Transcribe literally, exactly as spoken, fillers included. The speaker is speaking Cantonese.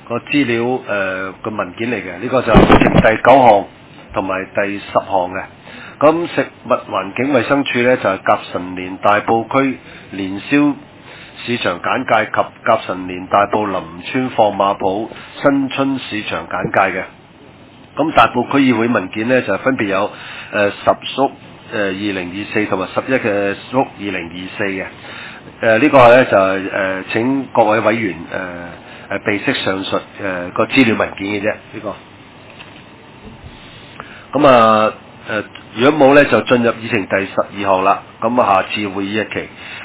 個資料誒個、呃、文件嚟嘅，呢、這個就係第九項同埋第十項嘅。咁食物環境衛生署呢，就係、是、甲辰年大埔區年宵市場簡介及甲辰年大埔林村放馬埔新春市場簡介嘅。咁大埔區議會文件呢，就分別有誒十叔誒二零二四同埋十一嘅叔二零二四嘅。誒、呃、呢、這個呢，就係、是、誒、呃、請各位委員誒誒、呃、備悉上述誒、呃、個資料文件嘅啫，呢、這個。咁啊誒，如果冇呢，就進入議程第十二項啦。咁啊，下次會議日期。